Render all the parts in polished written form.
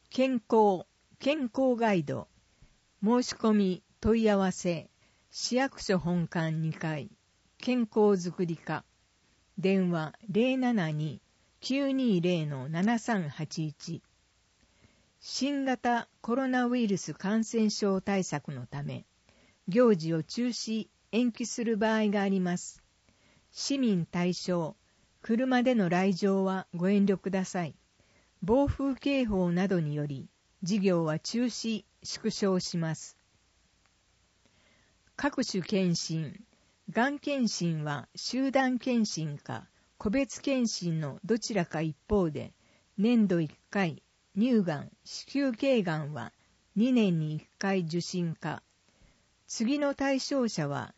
健康ガイド、申し込み問い合わせ、市役所本館2階、健康づくり課、電話 072-920-7381。新型コロナウイルス感染症対策のため、行事を中止・延期する場合があります。市民対象、車での来場はご遠慮ください。暴風警報などにより、事業は中止・縮小します。各種検診、がん検診は集団検診か個別検診のどちらか一方で、年度1回、乳がん、子宮頸がんは2年に1回受診か、次の対象者は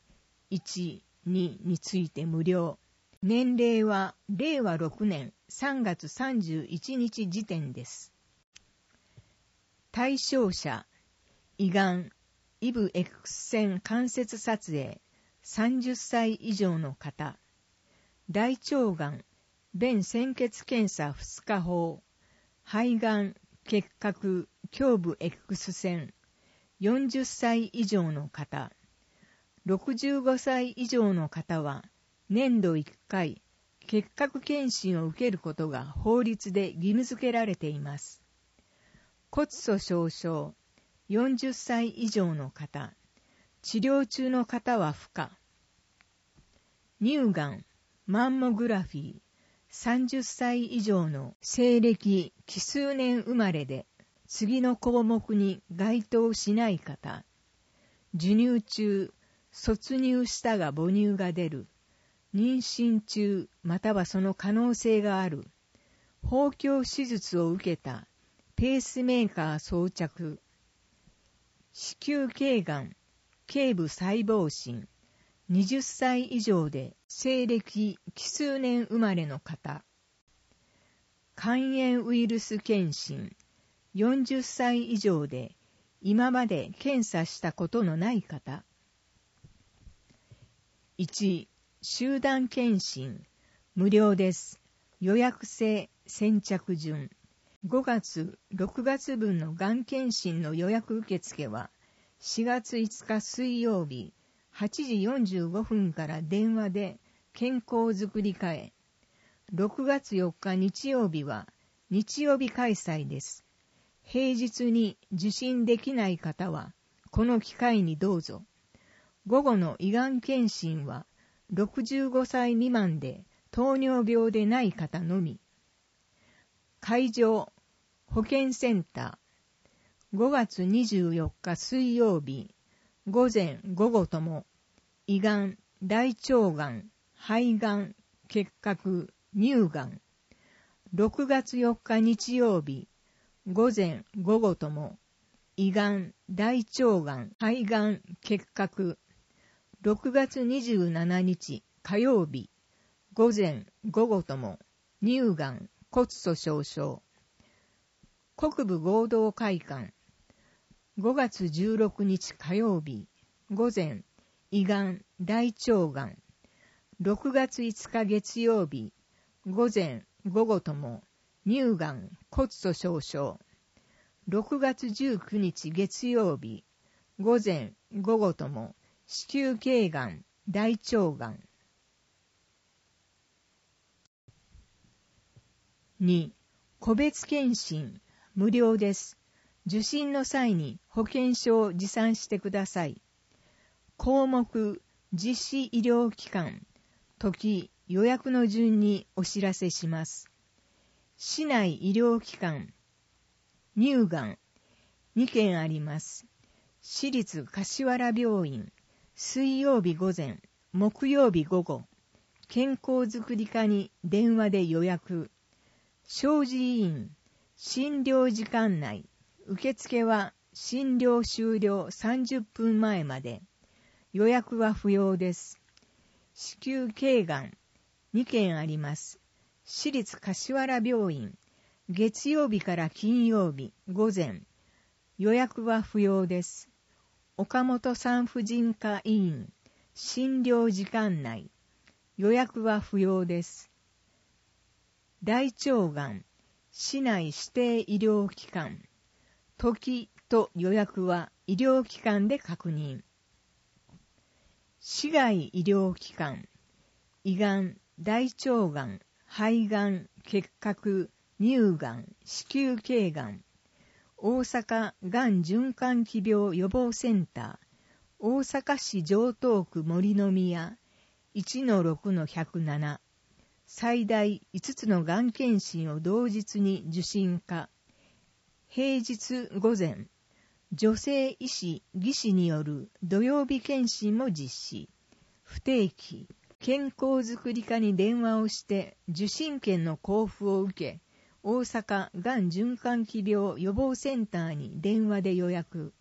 1、2について無料。年齢は令和6年3月31日時点です。対象者、胃がん、イブ X 線関節撮影、30歳以上の方。大腸がん、便潜血検査2日法。肺がん、結核、胸部 X 線、40歳以上の方。65歳以上の方は、年度1回、結核検診を受けることが法律で義務付けられています。骨粗しょう症、40歳以上の方、治療中の方は不可。乳がん、マンモグラフィー、30歳以上の西暦奇数年生まれで、次の項目に該当しない方、授乳中、卒乳したが母乳が出る、妊娠中またはその可能性がある、包協手術を受けた、ペースメーカー装着、子宮頸がん、頸部細胞診、20歳以上で西暦奇数年生まれの方、肝炎ウイルス検診、40歳以上で今まで検査したことのない方。1、集団検診、無料です。予約制、先着順。5月、6月分のがん検診の予約受付は、4月5日水曜日、8時45分から電話で健康づくり課へ。6月4日日曜日は、日曜日開催です。平日に受診できない方は、この機会にどうぞ。午後の胃がん検診は、65歳未満で糖尿病でない方のみ。会場、保健センター。5月24日水曜日、午前午後とも、胃がん、大腸がん、肺がん、結核、乳がん。6月4日日曜日、午前午後とも、胃がん、大腸がん、肺がん、結核。6月27日火曜日、午前午後とも、乳がん、骨粗しょう症。国部合同会館。5月16日火曜日、午前、胃がん、大腸がん。6月5日月曜日、午前午後とも、乳がん、骨粗しょう症。6月19日月曜日、午前午後とも、子宮頸がん、大腸がん。2、個別検診、無料です。受診の際に保険証を持参してください。項目、実施医療機関、時、予約の順にお知らせします。市内医療機関、乳がん、2件あります。市立柏原病院、水曜日午前、木曜日午後、健康づくり課に電話で予約。小児医院、診療時間内、受付は診療終了30分前まで。予約は不要です。子宮頸がん、2件あります。市立柏原病院、月曜日から金曜日午前。予約は不要です。岡本産婦人科医院、診療時間内。予約は不要です。大腸がん、市内指定医療機関、 時と予約は医療機関で確認。市外医療機関、胃がん、大腸がん、肺がん、結核、乳がん、子宮頸がん、大阪がん循環器病予防センター、大阪市城東区森の宮 1-6-107、最大5つのがん検診を同日に受診可。平日午前、女性医師・技師による土曜日検診も実施。不定期、健康づくり課に電話をして受診券の交付を受け、大阪がん循環器病予防センターに電話で予約。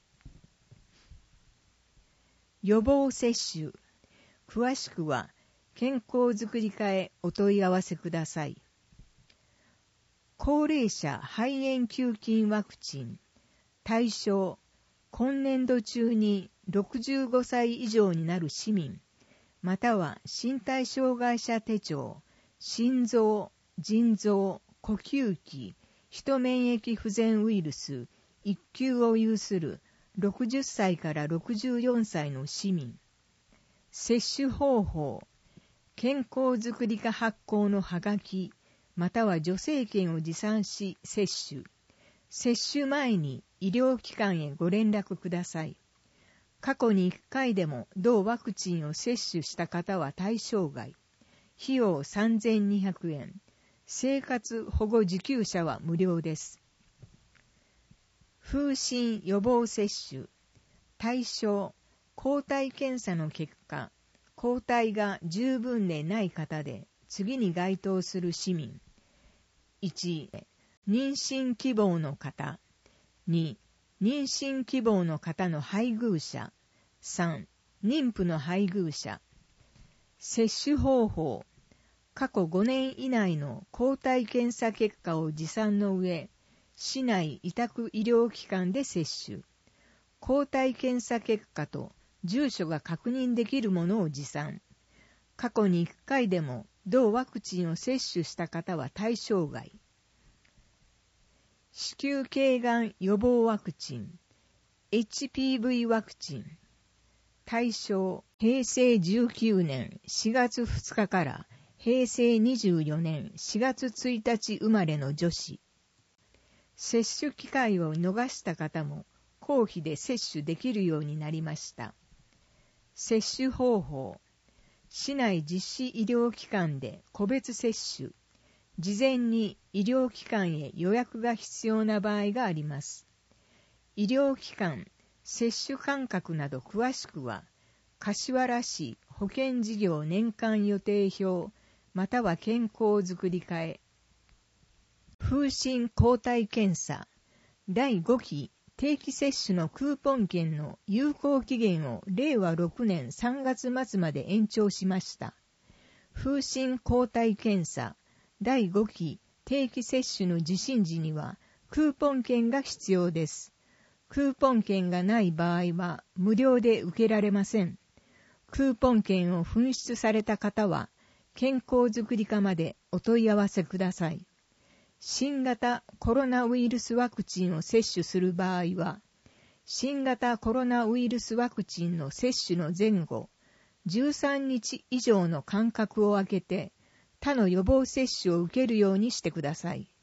予防接種。詳しくは健康づくり課へお問い合わせください。高齢者肺炎球菌ワクチン。対象、今年度中に65歳以上になる市民、または身体障害者手帳、心臓、腎臓、呼吸器、ヒト免疫不全ウイルス1級を有する60歳から64歳の市民。接種方法、健康づくり課発行のはがき、または助成券を持参し接種。接種前に医療機関へご連絡ください。過去に1回でも同ワクチンを接種した方は対象外。費用3200円。生活保護受給者は無料です。風疹予防接種。対象、抗体検査の結果、抗体が十分でない方で次に該当する市民。1、妊娠希望の方。2、妊娠希望の方の配偶者。3、妊婦の配偶者。接種方法。過去5年以内の抗体検査結果を持参の上、市内委託医療機関で接種。抗体検査結果と住所が確認できるものを持参。過去に1回でも同ワクチンを接種した方は対象外。子宮頸がん予防ワクチン HPV ワクチン。対象、平成19年4月2日から平成24年4月1日生まれの女子。接種機会を逃した方も公費で接種できるようになりました。接種方法。市内実施医療機関で個別接種。事前に医療機関へ予約が必要な場合があります。医療機関、接種間隔など詳しくは、柏原市保健事業年間予定表、または健康づくり課へ。風疹抗体検査、第5期定期接種のクーポン券の有効期限を令和6年3月末まで延長しました。風疹抗体検査、第5期定期接種の受診時にはクーポン券が必要です。クーポン券がない場合は無料で受けられません。クーポン券を紛失された方は健康づくり課までお問い合わせください。新型コロナウイルスワクチンを接種する場合は、新型コロナウイルスワクチンの接種の前後、13日以上の間隔を空けて、他の予防接種を受けるようにしてください。